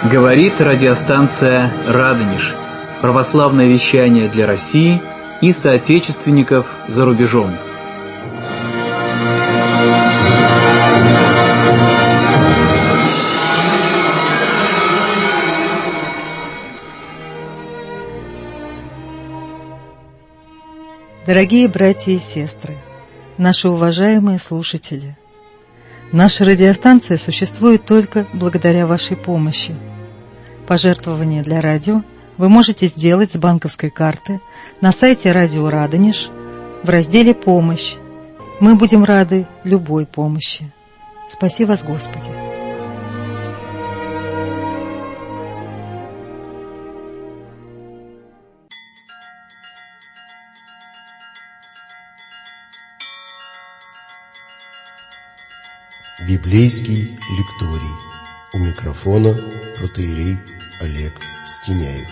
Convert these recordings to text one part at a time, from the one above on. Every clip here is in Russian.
Говорит радиостанция «Радонеж». Православное вещание для России и соотечественников за рубежом. Дорогие братья и сестры, наши уважаемые слушатели, наша радиостанция существует только благодаря вашей помощи. Пожертвования для радио вы можете сделать с банковской карты на сайте Радио Радонеж в разделе «Помощь». Мы будем рады любой помощи. Спаси вас, Господи! Библейский лекторий. У микрофона протоиерей Олег Стеняев.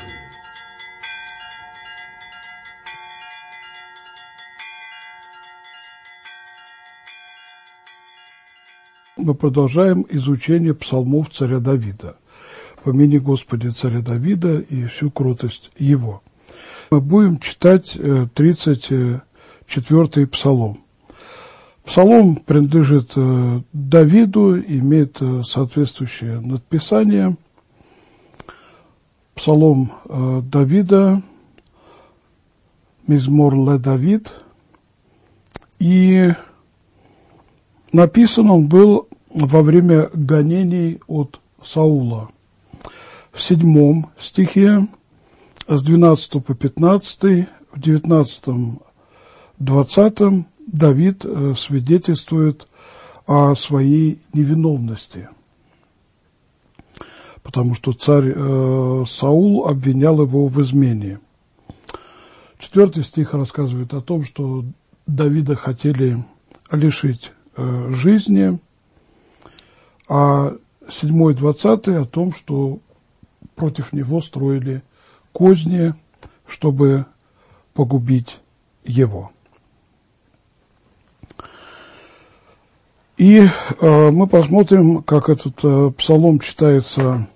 Мы продолжаем изучение псалмов царя Давида. Помяни, Господи, царя Давида и всю кротость его. Мы будем читать 34-й псалом. Псалом принадлежит Давиду, имеет соответствующее надписание. Псалом Давида, Мизмор ле Давид. И написан он был во время гонений от Саула. В 7 стихе, с 12 по 15, в 19-20 Давид свидетельствует о своей невиновности, потому что царь Саул обвинял его в измене. 4 стих рассказывает о том, что Давида хотели лишить жизни, а 7-20 о том, что против него строили козни, чтобы погубить его. И мы посмотрим, как этот псалом читается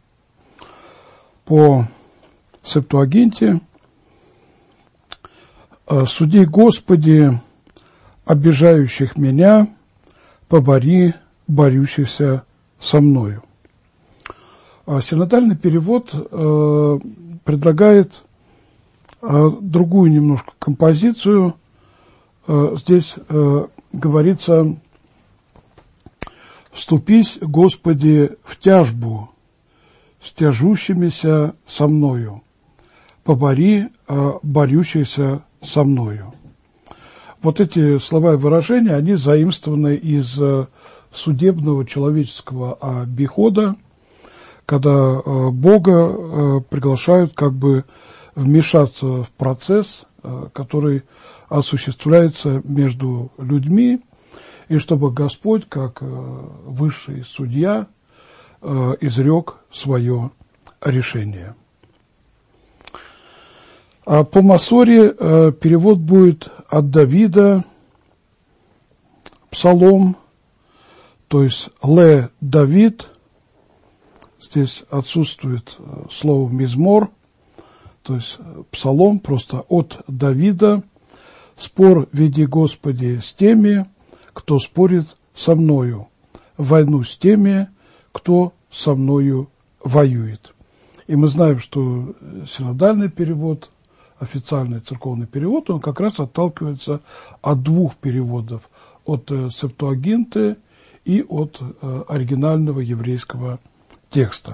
по Септуагинте. «Суди, Господи, обижающих меня, побори борющихся со мною». Синодальный перевод предлагает другую немножко композицию. Здесь говорится: «Вступись, Господи, в тяжбу с тяжущимися со мною, побори борющихся со мною». Вот эти слова и выражения, они заимствованы из судебного человеческого обихода, когда Бога приглашают как бы вмешаться в процесс, который осуществляется между людьми, и чтобы Господь, как высший судья, изрек свое решение. А по Масоре перевод будет от Давида, псалом, то есть «ле Давид». Здесь отсутствует слово «мизмор», то есть псалом просто от Давида. «Спор веди, Господи, с теми, кто спорит со мною, войну с теми, кто со мною воюет». И мы знаем, что синодальный перевод, официальный церковный перевод, он как раз отталкивается от 2 переводов, от Септуагинты и от оригинального еврейского текста.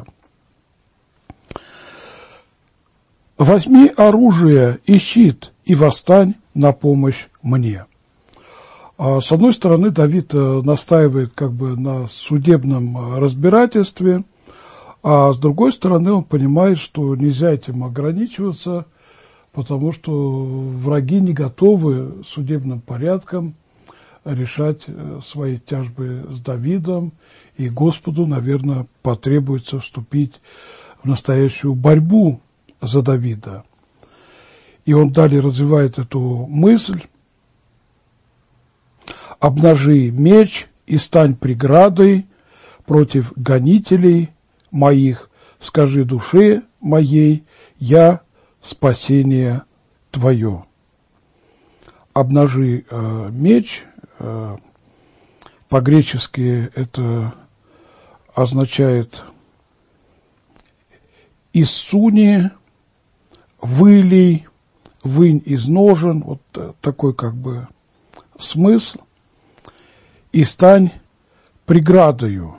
«Возьми оружие и щит, и восстань на помощь мне». С одной стороны, Давид настаивает как бы на судебном разбирательстве, а с другой стороны, он понимает, что нельзя этим ограничиваться, потому что враги не готовы судебным порядком решать свои тяжбы с Давидом, и Господу, наверное, потребуется вступить в настоящую борьбу за Давида. И он далее развивает эту мысль: «Обнажи меч и стань преградой против гонителей моих, скажи душе моей, я спасение твое. Обнажи меч, по-гречески это означает иссуни, вылей, вынь из ножен, вот такой как бы смысл, и стань преградою.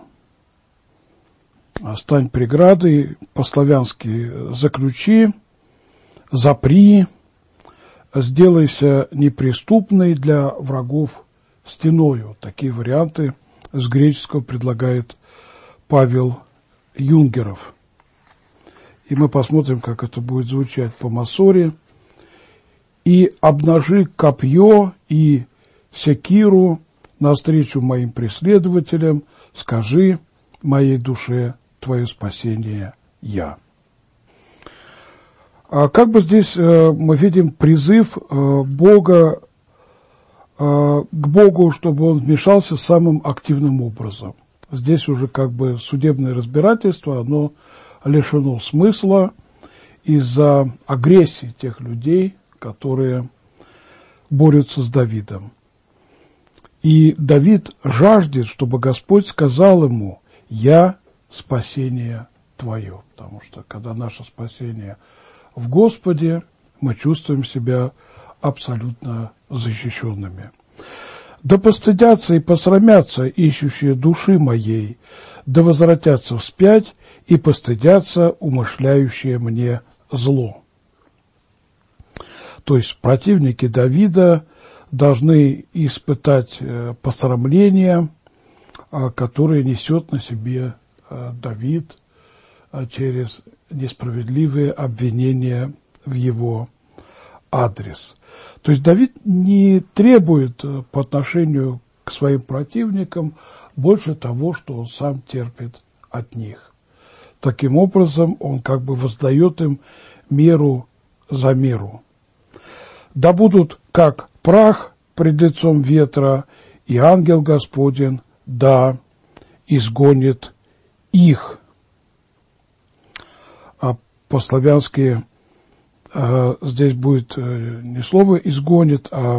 Стань преградой, по-славянски заключи, запри, сделайся неприступной для врагов стеною. Вот такие варианты с греческого предлагает Павел Юнгеров. И мы посмотрим, как это будет звучать по Масоре. И обнажи копье и секиру навстречу моим преследователям, скажи моей душе, твое спасение я. Как бы здесь мы видим призыв Бога к Богу, чтобы он вмешался самым активным образом. Здесь уже как бы судебное разбирательство, оно лишено смысла из-за агрессии тех людей, которые борются с Давидом. И Давид жаждет, чтобы Господь сказал ему: «Я спасение твое». Потому что когда наше спасение в Господе, мы чувствуем себя абсолютно защищенными. «Да постыдятся и посрамятся ищущие души моей, да возвратятся вспять и постыдятся умышляющие мне зло». То есть противники Давида должны испытать посрамление, которое несет на себе Давид через несправедливые обвинения в его адрес. То есть Давид не требует по отношению к своим противникам больше того, что он сам терпит от них. Таким образом, он как бы воздает им меру за меру. «Да будут как прах пред лицом ветра, и ангел Господень, да, изгонит их». А по-славянски здесь будет не слово «изгонит», а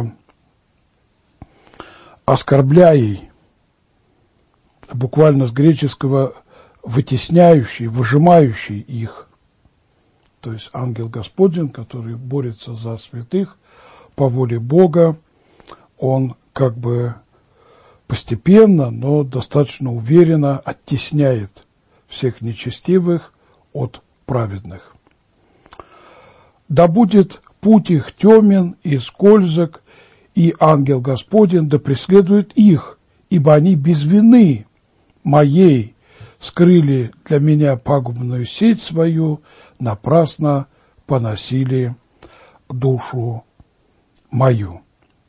«оскорбляй», буквально с греческого «вытесняющий», «выжимающий их». То есть ангел Господень, который борется за святых по воле Бога, он как бы постепенно, но достаточно уверенно оттесняет всех нечестивых от праведных. «Да будет путь их темен и скользок, и ангел Господень да преследует их, ибо они без вины моей скрыли для меня пагубную сеть свою, напрасно поносили душу мою».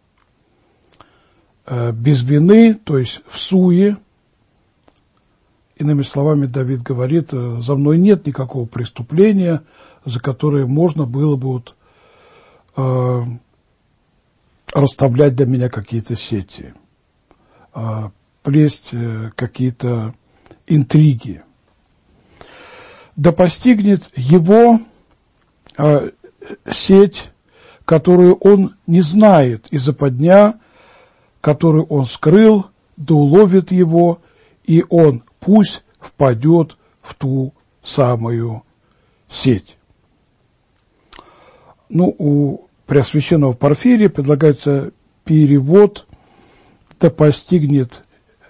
Без вины, то есть в суе, иными словами, Давид говорит: за мной нет никакого преступления, за которое можно было бы расставлять для меня какие-то сети, плесть какие-то интриги. Да постигнет его сеть, которую он не знает, и западня, которую он скрыл, да уловит его, и он пусть впадет в ту самую сеть. Ну, у Преосвященного Порфирия предлагается перевод: «да постигнет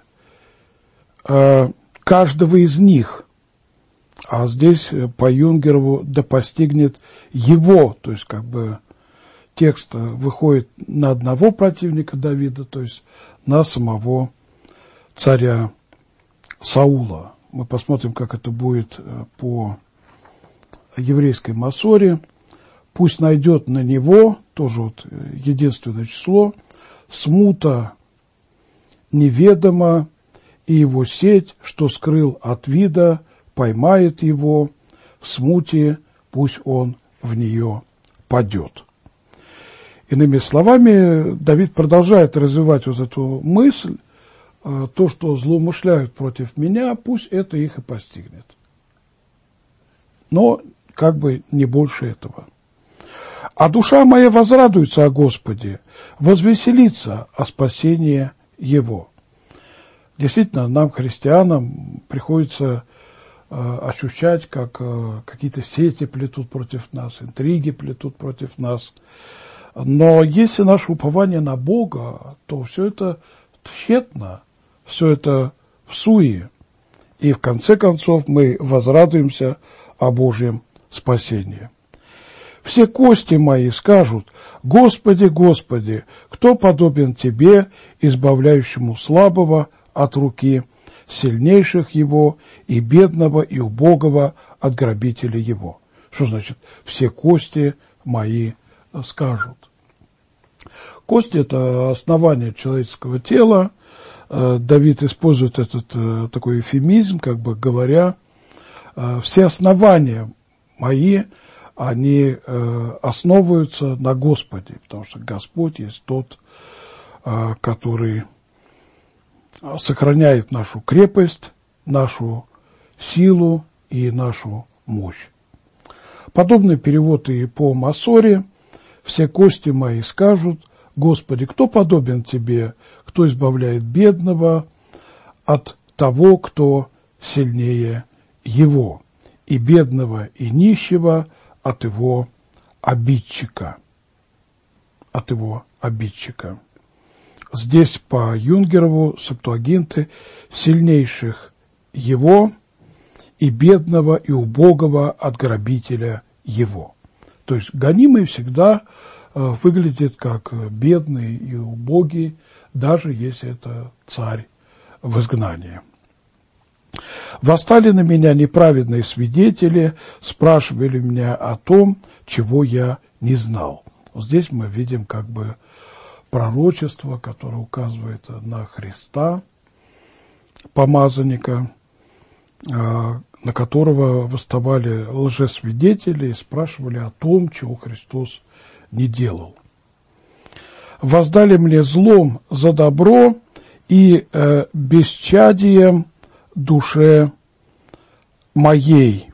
каждого из них». А здесь по Юнгерову «да постигнет его», то есть как бы текст выходит на одного противника Давида, то есть на самого царя Саула. Мы посмотрим, как это будет по еврейской Масоре. «Пусть найдет на него», тоже вот единственное число, «смута неведома, и его сеть, что скрыл от вида, поймает его, в смуте пусть он в нее падет». Иными словами, Давид продолжает развивать вот эту мысль: то, что злоумышляют против меня, пусть это их и постигнет. но как бы не больше этого. А душа моя возрадуется о Господе, возвеселится о спасении Его. Действительно, нам, христианам, приходится ощущать, как какие-то сети плетут против нас, интриги плетут против нас. Но если наше упование на Бога, то все это тщетно, все это всуе. И в конце концов мы возрадуемся о Божьем спасении. Все кости мои скажут: Господи, Господи, кто подобен Тебе, избавляющему слабого от руки сильнейших его и бедного и убогого от грабителя его? Что значит «все кости мои скажут»? Кости – это основание человеческого тела. Давид использует этот такой эвфемизм, как бы говоря, все основания мои, они основываются на Господе, потому что Господь есть тот, который сохраняет нашу крепость, нашу силу и нашу мощь. Подобный перевод и по Масоре: «Все кости мои скажут: Господи, кто подобен Тебе, кто избавляет бедного от того, кто сильнее его, и бедного и нищего от его обидчика». От его обидчика. Здесь по Юнгерову, Септуагинты: «сильнейших его и бедного и убогого от грабителя его». То есть гонимый всегда выглядит как бедный и убогий, даже если это царь в изгнании. «Восстали на меня неправедные свидетели, спрашивали меня о том, чего я не знал». Вот здесь мы видим как бы пророчество, которое указывает на Христа, помазанника, на которого восставали лжесвидетели и спрашивали о том, чего Христос не делал. «Воздали мне злом за добро и бесчадием душе моей».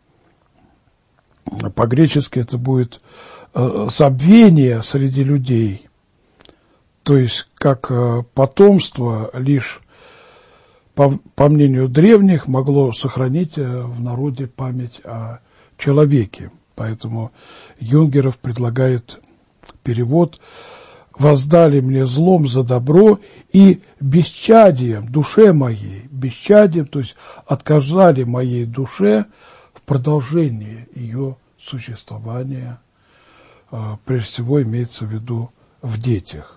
По-гречески это будет забвение среди людей, то есть как потомство лишь, по мнению древних, могло сохранить в народе память о человеке. Поэтому Юнгеров предлагает перевод: «Воздали мне злом за добро и бесчадием душе моей». Бесчадием, то есть отказали моей душе в продолжении ее существования. Прежде всего имеется в виду в детях.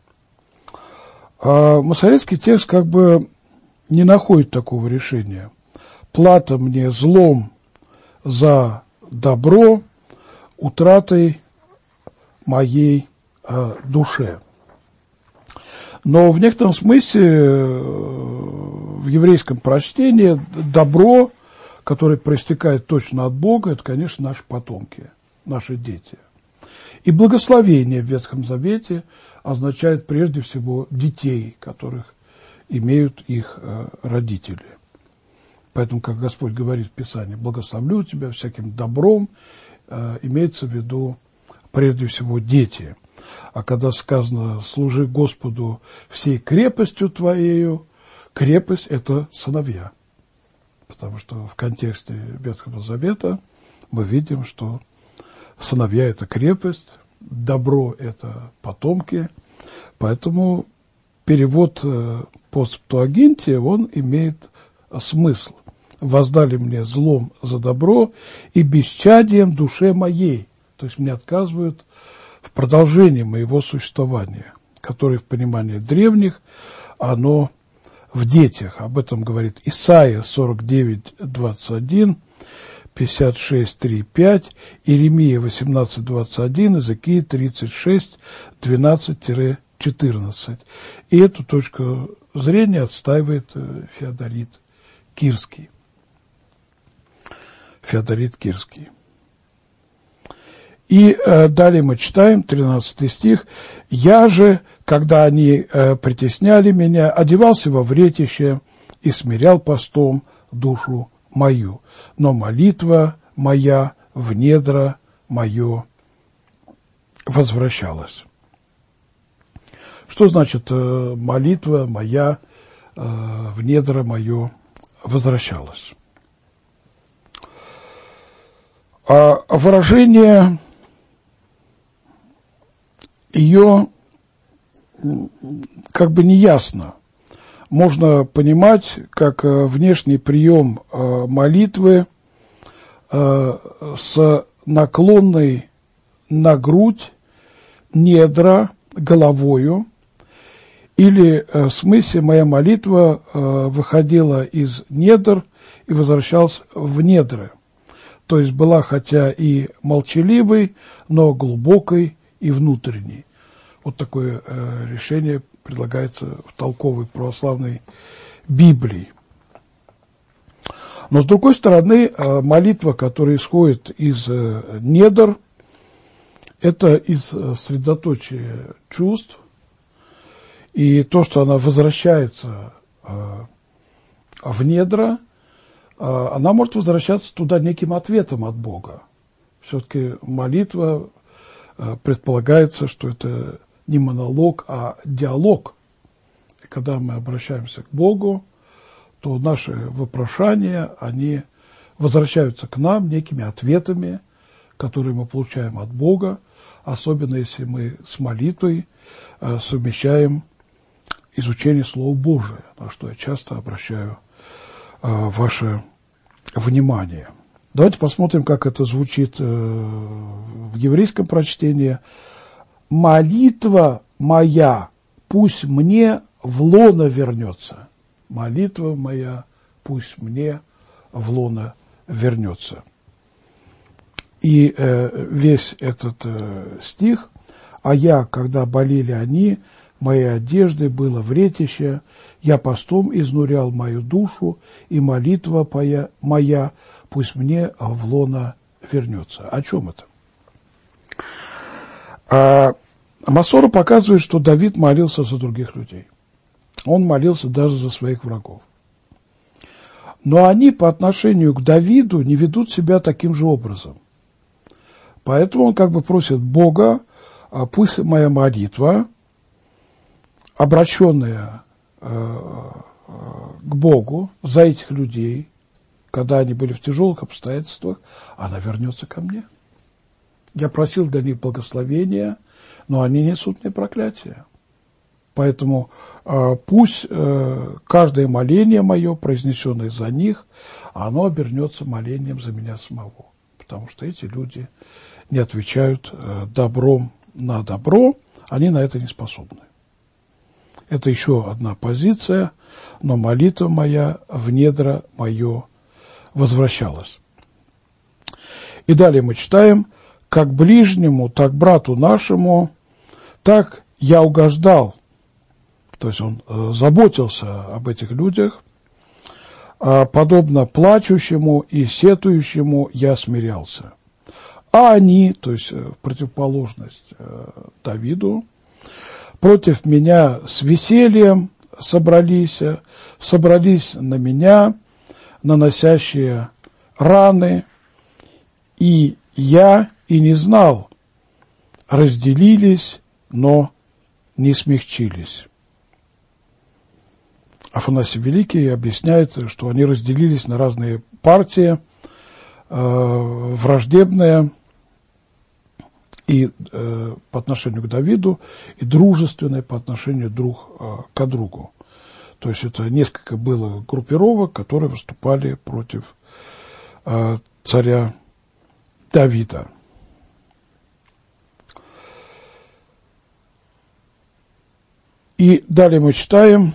Масоретский текст как бы не находит такого решения. «Плата мне злом за добро, утратой моей душе». Но в некотором смысле в еврейском прочтении добро, которое проистекает точно от Бога, это, конечно, наши потомки, наши дети. И благословение в Ветхом Завете означает прежде всего детей, которых имеют их родители. Поэтому, как Господь говорит в Писании: «Благословлю тебя всяким добром», имеется в виду прежде всего дети. А когда сказано «служи Господу всей крепостью твоею», крепость – это сыновья. Потому что в контексте Ветхого Завета мы видим, что сыновья – это крепость, добро – это потомки. Поэтому перевод по Септуагинте, он имеет смысл. «Воздали мне злом за добро и бесчадием душе моей». То есть мне отказывают в продолжении моего существования, которое в понимании древних, оно в детях. Об этом говорит Исайя 49:21, 56:3-5, Иеремия 18:21, Иезекииль 36:12-14. И эту точку зрения отстаивает Феодорит Кирский. Феодорит Кирский. И далее мы читаем 13 стих. «Я же, когда они притесняли меня, одевался во вретище и смирял постом душу мою, но молитва моя в недра мое возвращалась. Что значит молитва моя в недра мое возвращалась? А выражение ее как бы неясно. Можно понимать как внешний прием молитвы с наклонной на грудь недра головою, или в смысле моя молитва выходила из недр и возвращалась в недры. То есть была хотя и молчаливой, но глубокой и внутренней. Вот такое решение предлагается в толковой православной Библии. Но с другой стороны, молитва, которая исходит из недр, это из средоточия чувств, и то, что она возвращается в недра, она может возвращаться туда неким ответом от Бога. Все-таки молитва предполагается, что это не монолог, а диалог. И когда мы обращаемся к Богу, то наши вопрошания, они возвращаются к нам некими ответами, которые мы получаем от Бога, особенно если мы с молитвой совмещаем изучение Слова Божия, на что я часто обращаю ваше внимание. Давайте посмотрим, как это звучит в еврейском прочтении. «Молитва моя пусть мне в лоно вернется». Молитва моя пусть мне в лоно вернется. И весь этот стих: «А я, когда болели они, моей одеждой было вретище, я постом изнурял мою душу, и молитва моя пусть мне в лоно вернется». О чем это? Масора показывает, что Давид молился за других людей. Он молился даже за своих врагов. Но они по отношению к Давиду не ведут себя таким же образом. Поэтому он как бы просит Бога: пусть моя молитва, обращенная к Богу за этих людей, когда они были в тяжелых обстоятельствах, она вернется ко мне. Я просил для них благословения, но они несут мне проклятие. Поэтому пусть каждое моление мое, произнесенное за них, оно обернется молением за меня самого. Потому что эти люди не отвечают добром на добро, они на это не способны. Это еще одна позиция, но молитва моя в недра мое возвращалась. И далее мы читаем: «Как ближнему, так брату нашему, так я угождал». То есть он заботился об этих людях. «Подобно плачущему и сетующему я смирялся». А они, то есть в противоположность Давиду, против меня с весельем собрались на меня, наносящие раны, и я и не знал, разделились, но не смягчились. Афанасий Великий объясняет, что они разделились на разные партии, враждебные и по отношению к Давиду, и дружественные по отношению друг к другу. То есть это несколько было группировок, которые выступали против царя Давида. И далее мы читаем: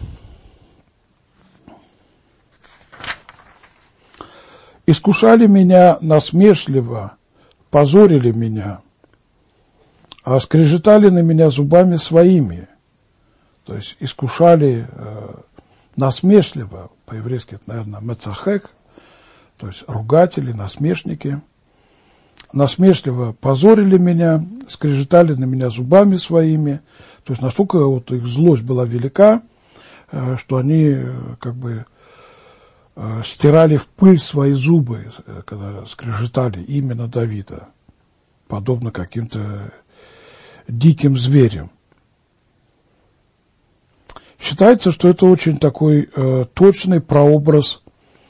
«Искушали меня насмешливо, позорили меня, а скрежетали на меня зубами своими». То есть искушали насмешливо, по-еврейски это, наверное, мецахек, то есть ругатели, насмешники. Насмешливо позорили меня, скрежетали на меня зубами своими. То есть настолько вот их злость была велика, что они как бы стирали в пыль свои зубы, когда скрежетали именно Давида, подобно каким-то диким зверям. Считается, что это очень такой точный прообраз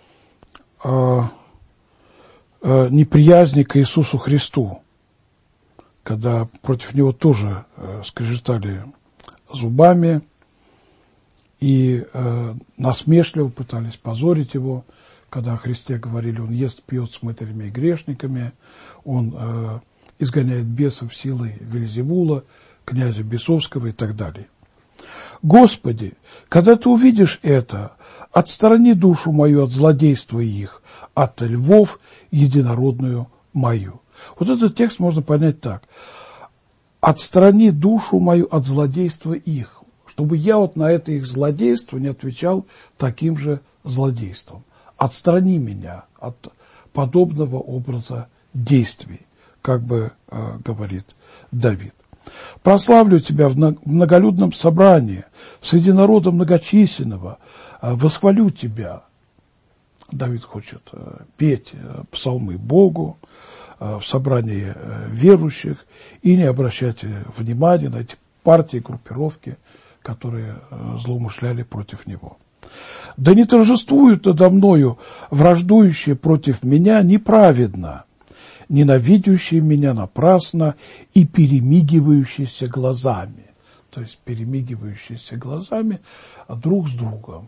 неприязни к Иисусу Христу, когда против него тоже скрежетали зубами и насмешливо пытались позорить его, когда о Христе говорили: он ест, пьет с мытарями и грешниками, он изгоняет бесов силой Вельзевула, князя бесовского и так далее. Господи, когда ты увидишь это, отстрани душу мою от злодейства их, от львов единородную мою. Вот этот текст можно понять так: отстрани душу мою от злодейства их, чтобы я вот на это их злодейство не отвечал таким же злодейством. Отстрани меня от подобного образа действий, как бы говорит Давид. Прославлю тебя в многолюдном собрании, среди народа многочисленного, восхвалю тебя. Давид хочет петь псалмы Богу в собрании верующих и не обращать внимания на эти партии, группировки, которые злоумышляли против него. Да не торжествуют надо мною враждующие против меня неправедно, ненавидящие меня напрасно и перемигивающиеся глазами. То есть перемигивающиеся глазами друг с другом.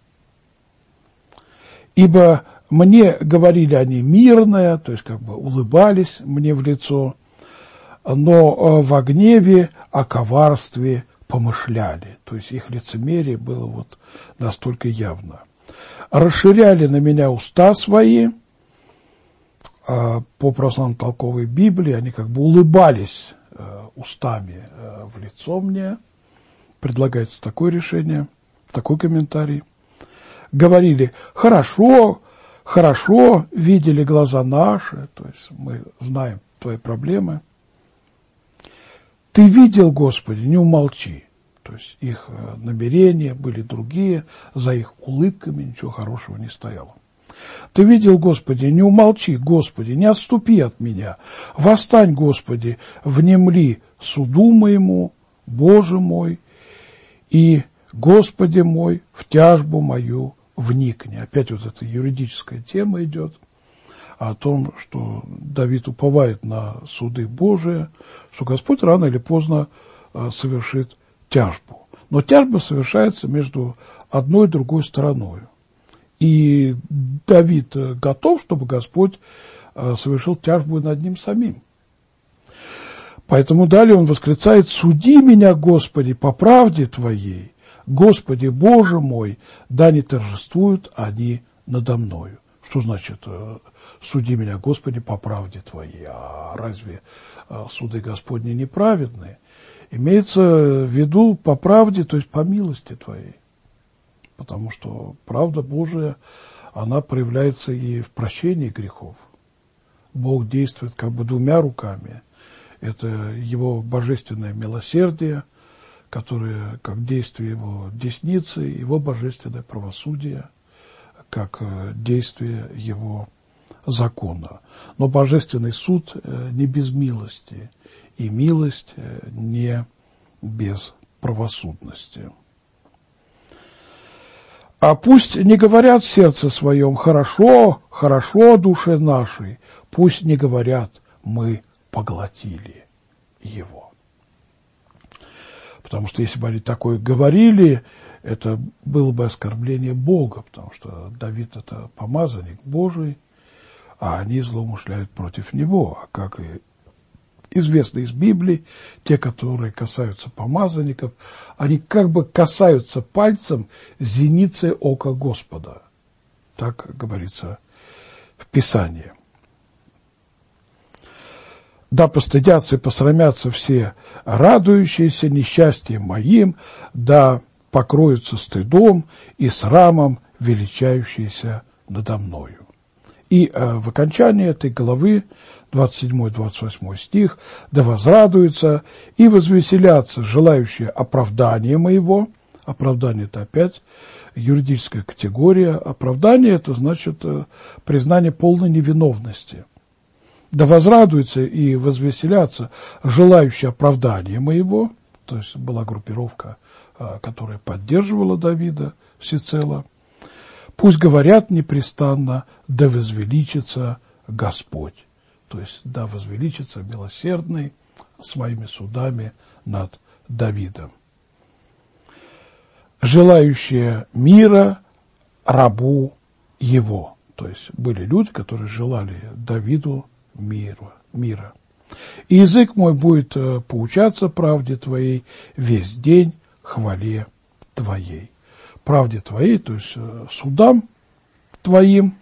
Ибо мне говорили они мирное, то есть как бы улыбались мне в лицо, но во гневе о коварстве помышляли. То есть их лицемерие было вот настолько явно. Расширяли на меня уста свои. По православной толковой Библии они как бы улыбались устами в лицо мне. Предлагается такое решение, такой комментарий. Говорили: хорошо, хорошо, видели глаза наши, то есть мы знаем твои проблемы. Ты видел, Господи, не умолчи. То есть их намерения были другие, за их улыбками ничего хорошего не стояло. Ты видел, Господи, не умолчи, Господи, не отступи от меня. Восстань, Господи, внемли суду моему, Боже мой, и, Господи мой, в тяжбу мою вникни. Опять вот эта юридическая тема идет о том, что Давид уповает на суды Божии, что Господь рано или поздно совершит тяжбу. Но тяжба совершается между одной и другой стороной. И Давид готов, чтобы Господь совершил тяжбу над ним самим. Поэтому далее он восклицает: «Суди меня, Господи, по правде Твоей, Господи, Боже мой, да не торжествуют они надо мною». Что значит «суди меня, Господи, по правде Твоей»? А разве суды Господни неправедные? Имеется в виду по правде, то есть по милости Твоей. Потому что правда Божия, она проявляется и в прощении грехов. Бог действует как бы двумя руками. Это Его божественное милосердие, которое как действие Его десницы, Его божественное правосудие, как действие Его закона. Но божественный суд не без милости, и милость не без правосудности. А пусть не говорят в сердце своем: хорошо, хорошо душе нашей, пусть не говорят: мы поглотили его. Потому что если бы они такое говорили, это было бы оскорбление Бога, потому что Давид — это помазанник Божий, а они злоумышляют против него. А как и известно из Библии, те, которые касаются помазанников, они как бы касаются пальцем зеницы ока Господа. Так говорится в Писании. Да постыдятся и посрамятся все радующиеся несчастьем моим, да покроются стыдом и срамом величающиеся надо мною. И в окончании этой главы 27-28 стих: «Да возрадуются и возвеселятся желающие оправдания моего». Оправдание — это опять юридическая категория. Оправдание – это значит признание полной невиновности. Да возрадуются и возвеселятся желающие оправдания моего. То есть была группировка, которая поддерживала Давида всецело. Пусть говорят непрестанно: да возвеличится Господь. То есть да возвеличится милосердный своими судами над Давидом. Желающие мира рабу его. То есть были люди, которые желали Давиду мира. И язык мой будет поучаться правде твоей весь день, хвале твоей. Правде твоей, то есть судам твоим.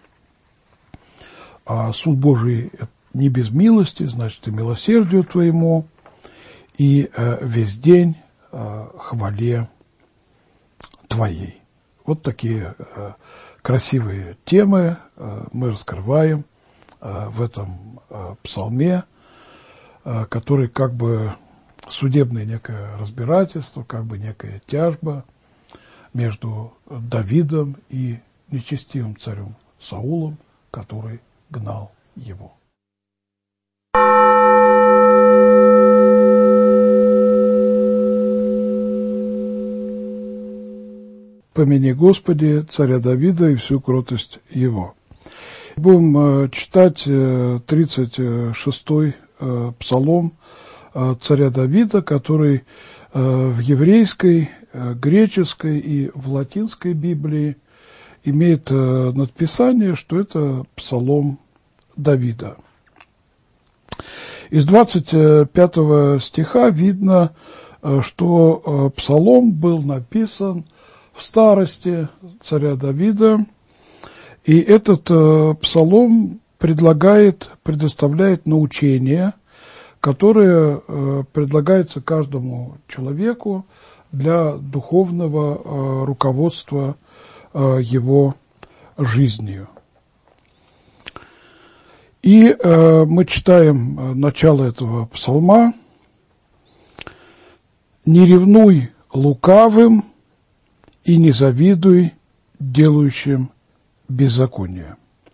А суд Божий не без милости, значит, и милосердию твоему, и весь день хвале твоей. Вот такие красивые темы мы раскрываем в этом псалме, который как бы судебное некое разбирательство, как бы некая тяжба между Давидом и нечестивым царем Саулом, который гнал его. Помяни, Господи, царя Давида и всю кротость его. Будем читать 36-й псалом царя Давида, который в еврейской, греческой и в латинской Библии имеет надписание, что это псалом Давида. Из 25 стиха видно, что псалом был написан в старости царя Давида, и этот псалом предоставляет научение, которое предлагается каждому человеку для духовного руководства его жизнью. И мы читаем начало этого псалма: «Не ревнуй лукавым и не завидуй делающим беззаконие».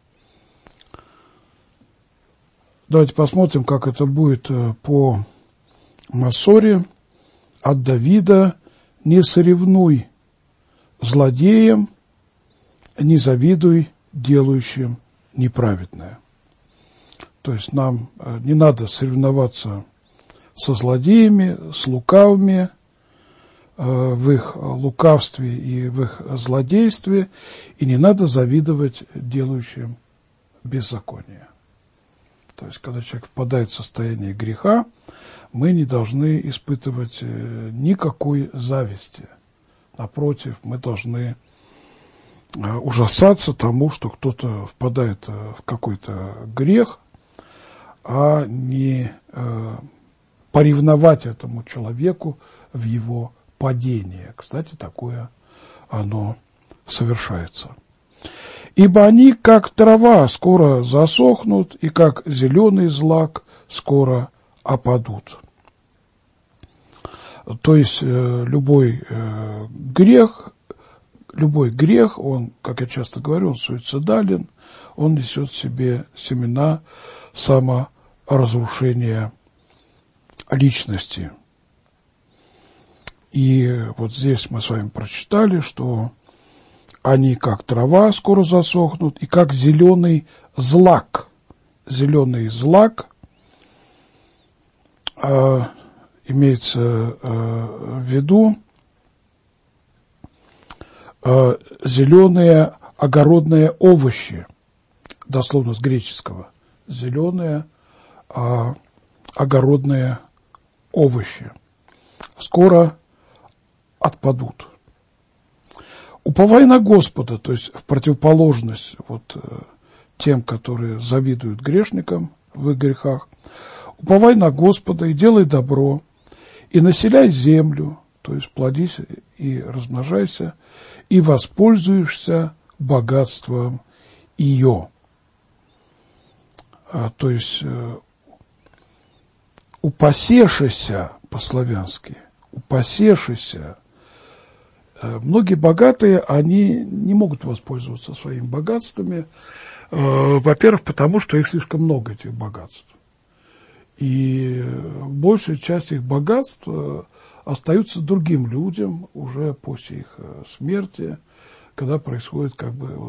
Давайте посмотрим, как это будет по Масоре. От Давида: «Не соревнуй злодеям, не завидуй делающим неправедное». То есть нам не надо соревноваться со злодеями, с лукавыми, в их лукавстве и в их злодействе, и не надо завидовать делающим беззаконие. То есть, когда человек впадает в состояние греха, мы не должны испытывать никакой зависти. Напротив, мы должны ужасаться тому, что кто-то впадает в какой-то грех, а не поревновать этому человеку в его падение. Кстати, такое оно совершается. «Ибо они, как трава, скоро засохнут, и как зеленый злак скоро опадут». То есть любой грех, он, как я часто говорю, он суицидален, он несет в себе семена саморазрушения личности. И вот здесь мы с вами прочитали, что они, как трава, скоро засохнут, и как зеленый злак. Зеленый злак имеется в виду зеленые огородные овощи, дословно с греческого. Зеленые огородные овощи скоро отпадут. Уповай на Господа, то есть в противоположность вот тем, которые завидуют грешникам в их грехах. Уповай на Господа и делай добро, и населяй землю, то есть плодись и размножайся, и воспользуешься богатством ее. То есть упасешися по-славянски, упасешися, Многие богатые, они не могут воспользоваться своими богатствами, во-первых, потому что их слишком много, этих богатств. И большая часть их богатств остаются другим людям уже после их смерти, когда происходит как бы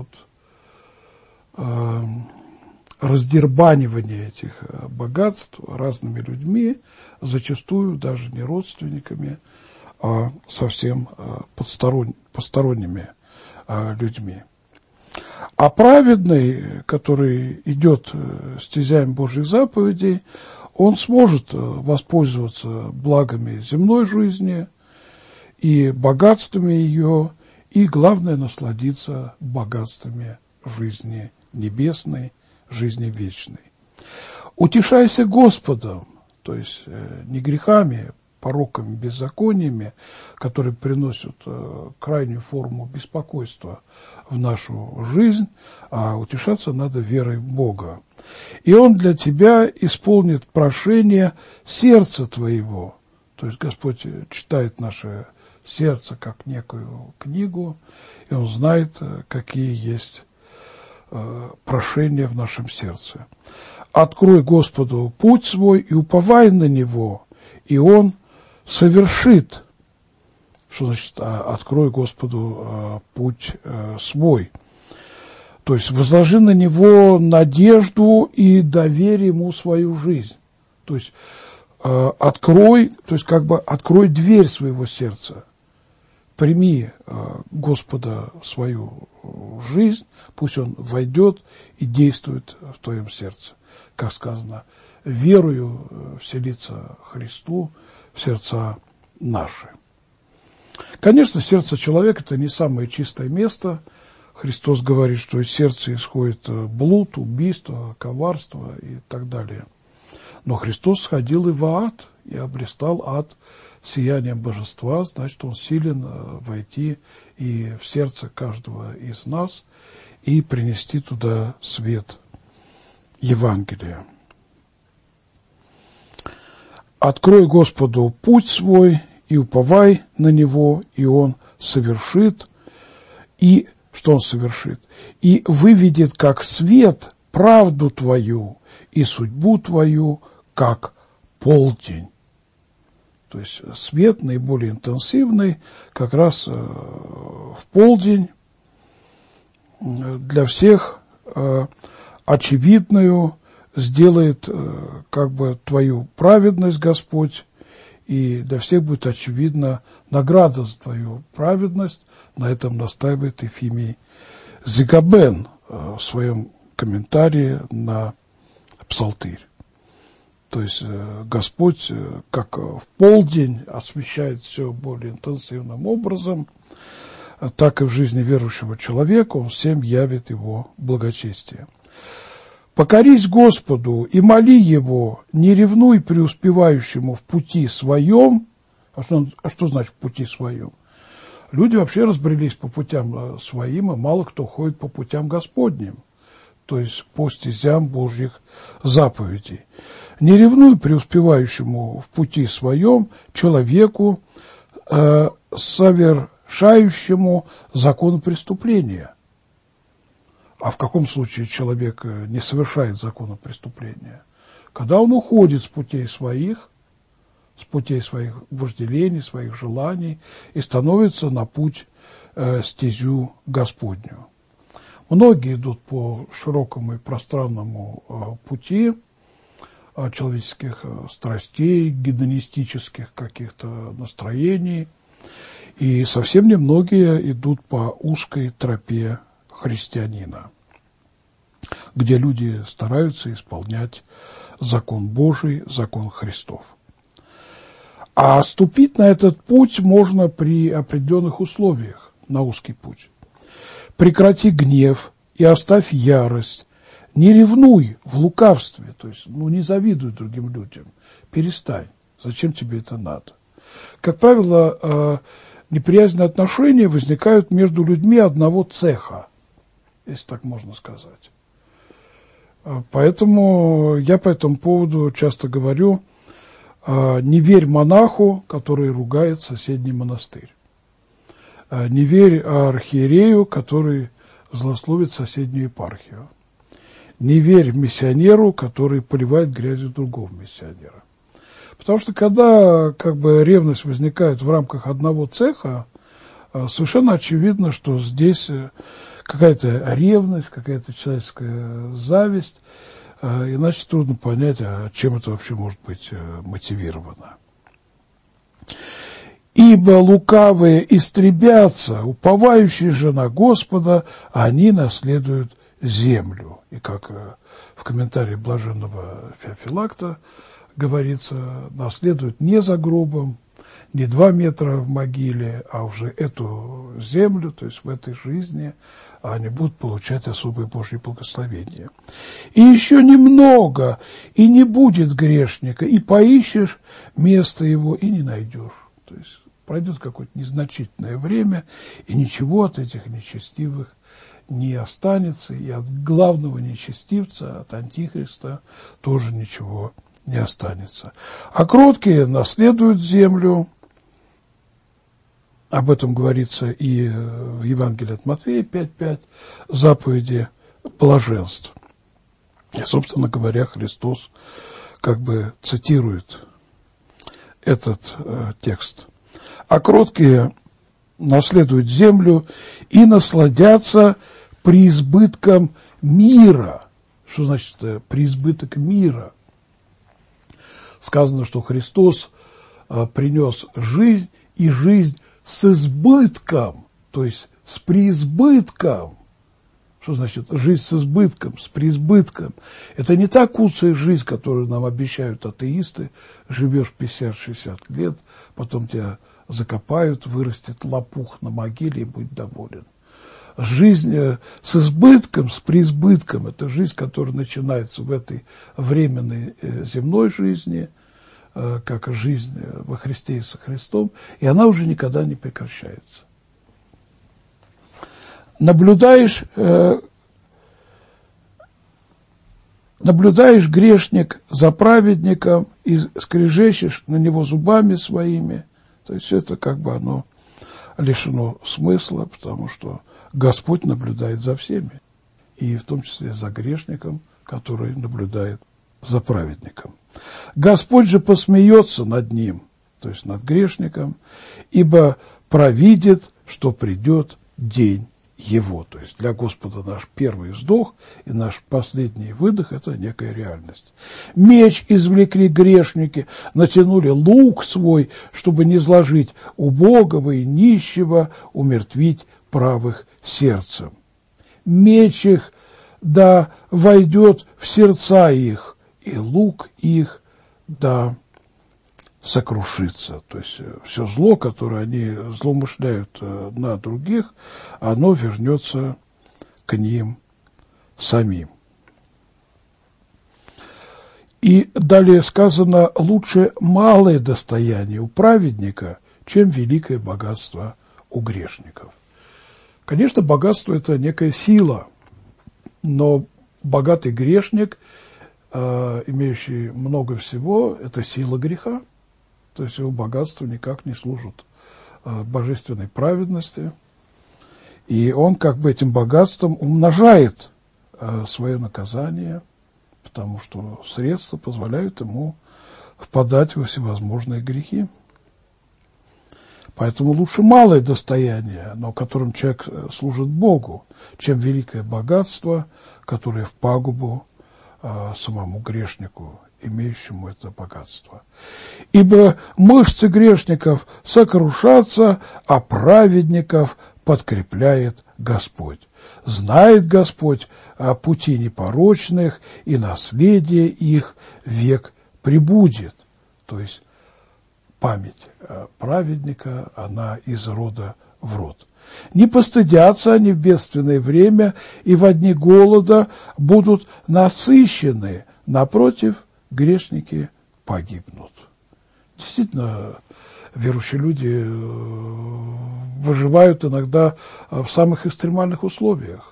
раздербанивание этих богатств разными людьми, зачастую даже не родственниками, а совсем посторонними людьми. А праведный, который идет стезями Божьих заповедей, он сможет воспользоваться благами земной жизни и богатствами ее, и, главное, насладиться богатствами жизни небесной, жизни вечной. Утешайся Господом, то есть не грехами, пороками, беззакониями, которые приносят крайнюю форму беспокойства в нашу жизнь, а утешаться надо верой в Бога. И Он для тебя исполнит прошение сердца твоего. То есть Господь читает наше сердце как некую книгу, и Он знает, какие есть прошения в нашем сердце. Открой Господу путь свой и уповай на Него, и Он совершит. Что значит открой Господу путь свой? То есть возложи на Него надежду и доверь Ему свою жизнь. То есть открой дверь своего сердца. Прими Господа в свою жизнь, пусть Он войдет и действует в твоем сердце. Как сказано, верою вселится Христу в сердца наши. Конечно, сердце человека – это не самое чистое место. Христос говорит, что из сердца исходит блуд, убийство, коварство и так далее. Но Христос сходил и в ад, и облистал ад сиянием божества, значит, Он силен войти и в сердце каждого из нас и принести туда свет Евангелия. Открой Господу путь свой и уповай на Него, и Он совершит. И что Он совершит? И выведет как свет правду твою и судьбу твою, как полдень. То есть свет наиболее интенсивный как раз в полдень, для всех очевидную сделает как бы твою праведность Господь, и для всех будет очевидна награда за твою праведность. На этом настаивает Ефимий Зигабен в своем комментарии на Псалтырь. То есть Господь, как в полдень, освещает все более интенсивным образом, так и в жизни верующего человека Он всем явит Его благочестие. «Покорись Господу и моли Его, не ревнуй преуспевающему в пути своем». А что значит в пути своем? Люди вообще разбрелись по путям своим, и мало кто ходит по путям Господним, то есть по стезям Божьих заповедей. Не ревнуй преуспевающему в пути своем человеку, совершающему закон преступления. А в каком случае человек не совершает закона преступления? Когда он уходит с путей своих вожделений, своих желаний и становится на путь стезю Господню. Многие идут по широкому и пространному пути человеческих страстей, гедонистических каких-то настроений, и совсем немногие идут по узкой тропе христианина, где люди стараются исполнять закон Божий, закон Христов. А ступить на этот путь можно при определенных условиях, на узкий путь. Прекрати гнев и оставь ярость, не ревнуй в лукавстве, то есть не завидуй другим людям, перестань, зачем тебе это надо. Как правило, неприязненные отношения возникают между людьми одного цеха, если так можно сказать. Поэтому я по этому поводу часто говорю: не верь монаху, который ругает соседний монастырь. Не верь архиерею, который злословит соседнюю епархию. Не верь миссионеру, который поливает грязью другого миссионера. Потому что когда как бы ревность возникает в рамках одного цеха, совершенно очевидно, что здесь какая-то ревность, какая-то человеческая зависть, иначе трудно понять, а чем это вообще может быть мотивировано. «Ибо лукавые истребятся, уповающие же на Господа, они наследуют землю». И как в комментарии блаженного Феофилакта говорится, наследуют не за гробом, не 2 метра в могиле, а уже эту землю, то есть в этой жизни они будут получать особые Божьи благословения. «И еще немного, и не будет грешника, и поищешь место его, и не найдешь». То есть пройдет какое-то незначительное время, и ничего от этих нечестивых не останется, и от главного нечестивца, от Антихриста, тоже ничего не останется. А кроткие наследуют землю. Об этом говорится и в Евангелии от Матфея 5.5, заповеди блаженств. И, собственно говоря, Христос как бы цитирует этот текст. А кроткие наследуют землю и насладятся преизбытком мира. Что значит преизбыток мира? Сказано, что Христос принес жизнь, и жизнь с избытком, то есть с преизбытком. Что значит жизнь с избытком, с преизбытком? Это не та куцая жизнь, которую нам обещают атеисты. Живешь 50-60 лет, потом тебя закопают, вырастет лопух на могиле и будь доволен. Жизнь с избытком, с преизбытком – это жизнь, которая начинается в этой временной земной жизни, как жизнь во Христе и со Христом, и она уже никогда не прекращается. Наблюдаешь, грешник, за праведником и скрежещешь на него зубами своими. То есть это как бы оно лишено смысла, потому что Господь наблюдает за всеми, и в том числе за грешником, который наблюдает за праведником. Господь же посмеется над ним, то есть над грешником, ибо провидит, что придет день его. То есть для Господа наш первый вздох и наш последний выдох – это некая реальность. Меч извлекли грешники, натянули лук свой, чтобы не зложить убогого и нищего, умертвить правых сердцем. Меч их да войдет в сердца их, и лук их да сокрушится. То есть все зло, которое они злоумышляют на других, оно вернется к ним самим. И далее сказано: лучше малое достояние у праведника, чем великое богатство у грешников. Конечно, богатство – это некая сила, но богатый грешник, имеющий много всего, это сила греха. То есть его богатство никак не служит божественной праведности. И он как бы этим богатством умножает свое наказание, потому что средства позволяют ему впадать во всевозможные грехи. Поэтому лучше малое достояние, но которым человек служит Богу, чем великое богатство, которое в пагубу самому грешнику, имеющему это богатство. Ибо мышцы грешников сокрушатся, а праведников подкрепляет Господь. Знает Господь о пути непорочных, и наследие их век пребудет. То есть память праведника, она из рода в род. Не постыдятся они в бедственное время, и во дни голода будут насыщены. Напротив, грешники погибнут. Действительно, верующие люди выживают иногда в самых экстремальных условиях.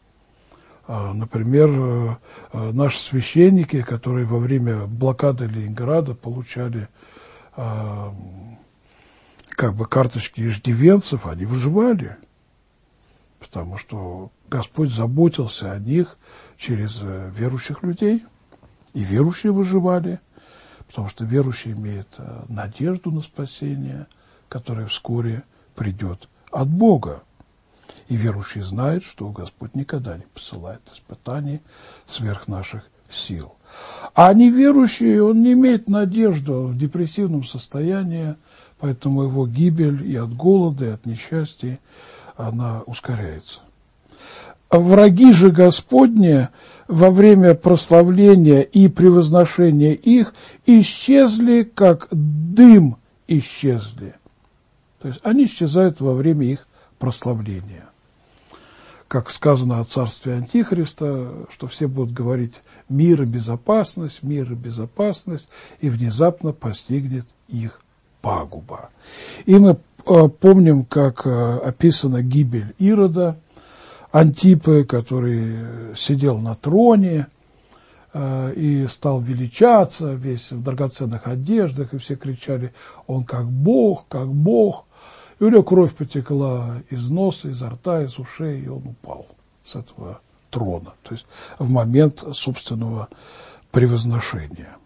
Например, наши священники, которые во время блокады Ленинграда получали как бы карточки иждивенцев, они выживали, потому что Господь заботился о них через верующих людей, и верующие выживали, потому что верующий имеет надежду на спасение, которое вскоре придет от Бога. И верующий знает, что Господь никогда не посылает испытаний сверх наших сил. А неверующий, он не имеет надежды, он в депрессивном состоянии, поэтому его гибель и от голода, и от несчастья, она ускоряется. А враги же Господни во время прославления и превозношения их исчезли, как дым исчезли. То есть они исчезают во время их прославления. Как сказано о царстве Антихриста, что все будут говорить мир и безопасность, и внезапно постигнет их пагуба. И мы помним, как описана гибель Ирода, Антипы, который сидел на троне и стал величаться, весь в драгоценных одеждах, и все кричали: он как Бог, как Бог. И у него кровь потекла из носа, изо рта, из ушей, и он упал с этого трона, то есть в момент собственного превозношения.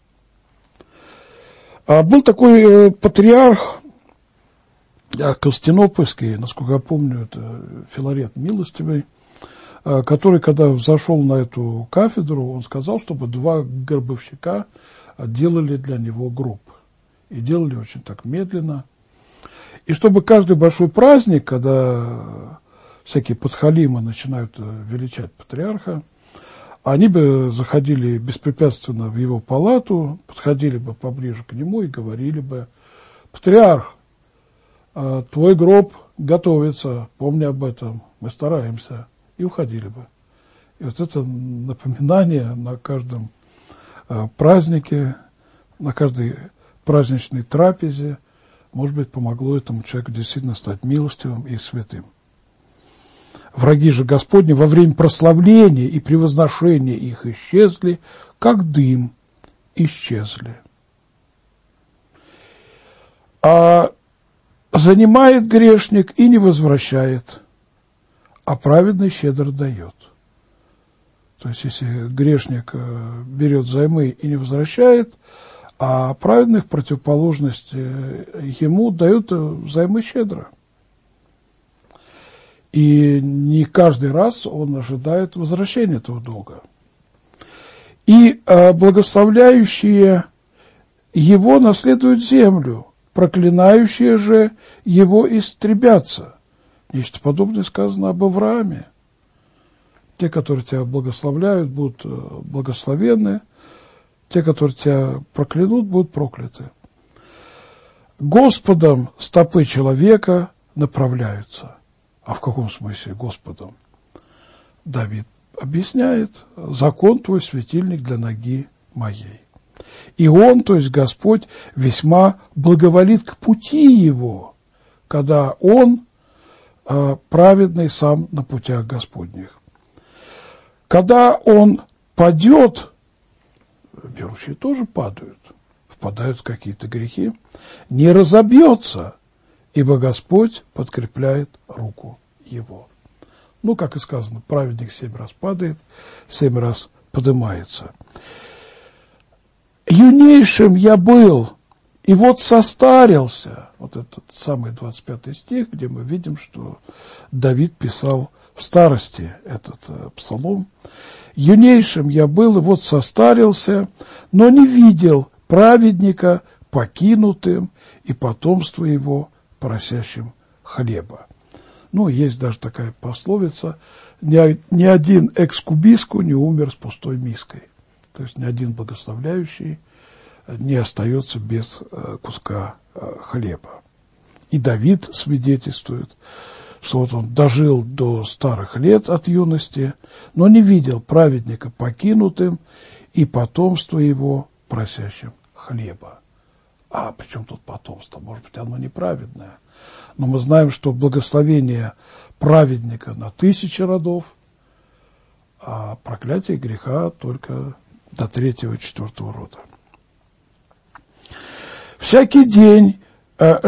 Был такой патриарх Константинопольский, насколько я помню, это Филарет Милостивый, который, когда взошел на эту кафедру, он сказал, чтобы 2 гробовщика делали для него гроб. И делали очень так медленно. И чтобы каждый большой праздник, когда всякие подхалимы начинают величать патриарха, они бы заходили беспрепятственно в его палату, подходили бы поближе к нему и говорили бы: патриарх, твой гроб готовится, помни об этом, мы стараемся, и уходили бы. И вот это напоминание на каждом празднике, на каждой праздничной трапезе, может быть, помогло этому человеку действительно стать милостивым и святым. Враги же Господни во время прославления и превозношения их исчезли, как дым исчезли. А занимает грешник и не возвращает, а праведный щедро дает. То есть, если грешник берет взаймы и не возвращает, а праведный в противоположность ему дают взаймы щедро. И не каждый раз он ожидает возвращения этого долга. И благословляющие его наследуют землю, проклинающие же его истребятся. Нечто подобное сказано об Аврааме. Те, которые тебя благословляют, будут благословенны, те, которые тебя проклянут, будут прокляты. Господом стопы человека направляются. А в каком смысле Господом? Давид объясняет: закон твой светильник для ноги моей. И он, то есть Господь, весьма благоволит к пути его, когда он праведный сам на путях Господних. Когда он падет, верующие тоже падают, впадают в какие-то грехи, не разобьется, ибо Господь подкрепляет руку его. Ну, как и сказано, праведник 7 раз падает, 7 раз поднимается. Юнейшим я был, и вот состарился. Вот этот самый 25 стих, где мы видим, что Давид писал в старости этот псалом. Юнейшим я был, и вот состарился, но не видел праведника покинутым и потомство его просящим хлеба. Ну, есть даже такая пословица: ни один экс-кубиску не умер с пустой миской. То есть ни один благословляющий не остается без куска хлеба. И Давид свидетельствует, что вот он дожил до старых лет от юности, но не видел праведника покинутым и потомство его просящим хлеба. А при чем тут потомство? Может быть, оно неправедное. Но мы знаем, что благословение праведника на 1000 родов, а проклятие греха только до 3-4 рода. Всякий день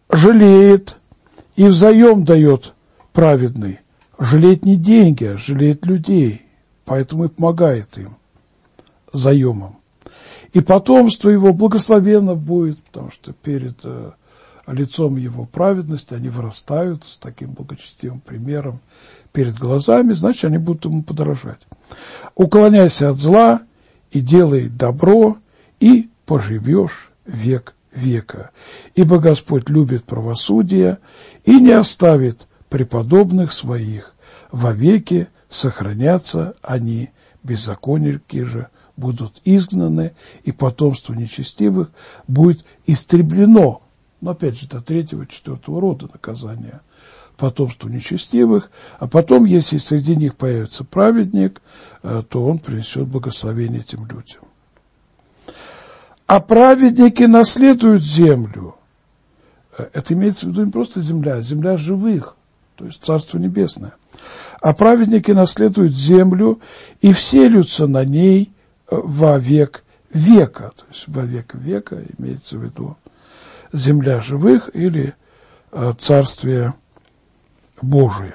жалеет и взаим дает праведный. Жалеет не деньги, а жалеет людей, поэтому и помогает им заемом. И потомство его благословенно будет, потому что перед лицом его праведности они вырастают с таким благочестивым примером перед глазами, значит, они будут ему подражать. Уклоняйся от зла и делай добро, и поживешь век века. Ибо Господь любит правосудие и не оставит преподобных своих. Вовеки сохранятся они, беззаконники же будут изгнаны, и потомство нечестивых будет истреблено. Но опять же, до 3-4 рода наказания потомству нечестивых, а потом, если среди них появится праведник, то он принесет благословение этим людям. А праведники наследуют землю. Это имеется в виду не просто земля, а земля живых, то есть Царство Небесное. А праведники наследуют землю и вселятся на ней во век века. То есть во век века имеется в виду земля живых или Царствие Божие.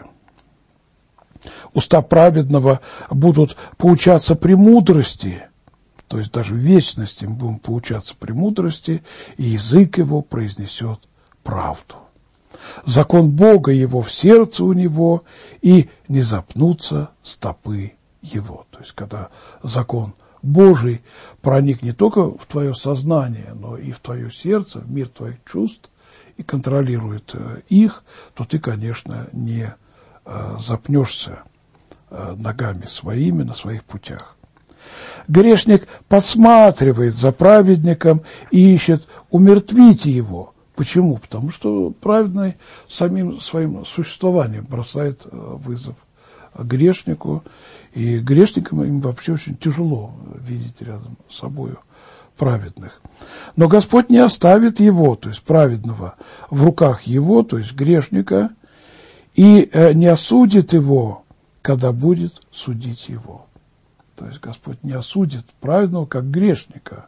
Уста праведного будут поучаться премудрости, то есть даже в вечности мы будем поучаться премудрости, и язык его произнесет правду. Закон Бога его в сердце у него, и не запнутся стопы его. То есть когда закон Божий проник не только в твое сознание, но и в твое сердце, в мир твоих чувств, и контролирует их, то ты, конечно, не запнешься ногами своими на своих путях. Грешник подсматривает за праведником и ищет умертвить его. Почему? Потому что праведный самим своим существованием бросает вызов грешнику, и грешникам им вообще очень тяжело видеть рядом с собой праведных. Но Господь не оставит его, то есть праведного, в руках его, то есть грешника, и не осудит его, когда будет судить его. То есть Господь не осудит праведного, как грешника.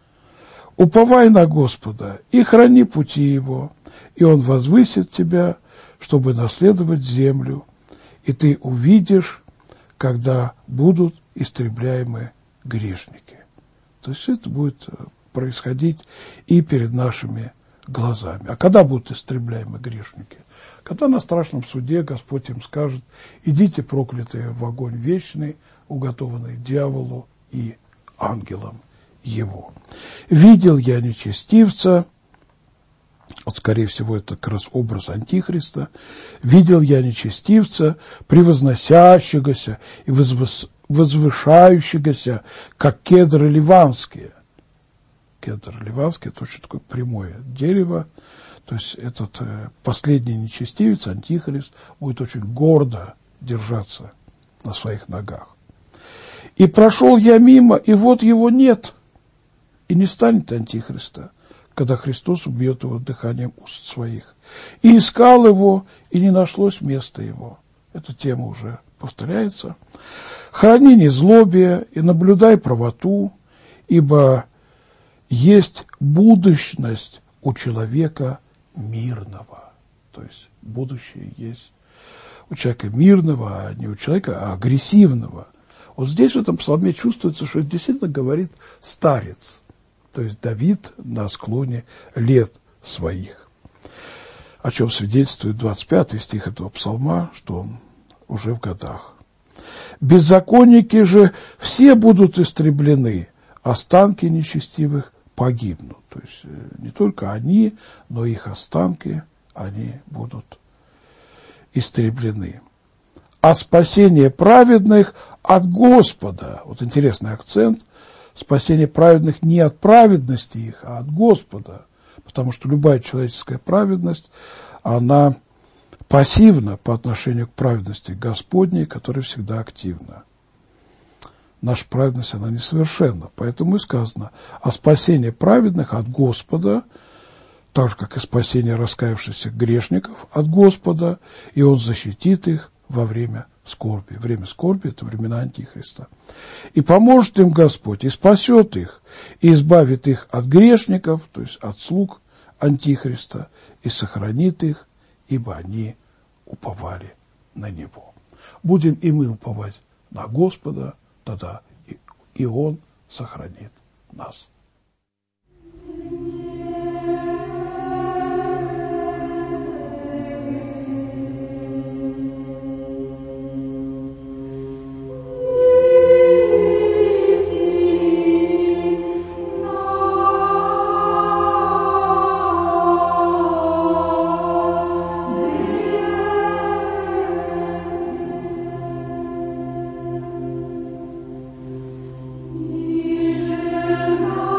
Уповай на Господа и храни пути его, и он возвысит тебя, чтобы наследовать землю, и ты увидишь, когда будут истребляемы грешники. То есть это будет происходить и перед нашими глазами. А когда будут истребляемы грешники? Когда на страшном суде Господь им скажет: идите, проклятые, в огонь вечный, уготованный дьяволу и ангелам его. Видел я нечестивца, вот скорее всего это как раз образ Антихриста, видел я нечестивца, превозносящегося и возвышающегося, как кедры ливанские. Кедр ливанский – это очень такое прямое дерево. То есть этот последний нечестивец, Антихрист, будет очень гордо держаться на своих ногах. И прошел я мимо, и вот его нет, и не станет Антихриста, когда Христос убьет его дыханием уст своих. И искал его, и не нашлось места его. Эта тема уже повторяется. Храни незлобие и наблюдай правоту, ибо есть будущность у человека мирного. То есть будущее есть у человека мирного, а не у человека, а агрессивного. Вот здесь в этом псалме чувствуется, что это действительно говорит старец. То есть Давид на склоне лет своих. О чем свидетельствует 25 стих этого псалма, что он уже в годах. Беззаконники же все будут истреблены, останки нечестивых погибнут. То есть не только они, но их останки, они будут истреблены. А спасение праведных от Господа. Вот интересный акцент. Спасение праведных не от праведности их, а от Господа. Потому что любая человеческая праведность, она пассивна по отношению к праведности Господней, которая всегда активна. Наша праведность, она несовершенна. Поэтому и сказано: а спасение праведных от Господа, так же, как и спасение раскаявшихся грешников от Господа, и Он защитит их во время скорби. Время скорби – это времена Антихриста. И поможет им Господь, и спасет их, и избавит их от грешников, то есть от слуг Антихриста и сохранит их, ибо они уповали на Него. Будем и мы уповать на Господа, тогда и Он сохранит нас. Amen.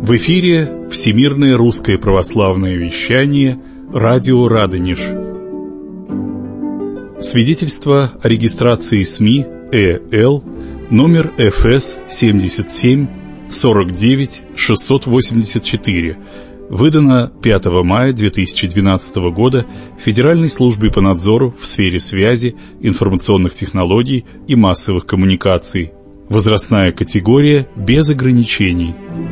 В эфире Всемирное русское православное вещание «Радио Радонеж». Свидетельство о регистрации СМИ ЭЛ номер ФС 77 49 684, выдано 5 мая 2012 года Федеральной службой по надзору в сфере связи, информационных технологий и массовых коммуникаций. Возрастная категория без ограничений.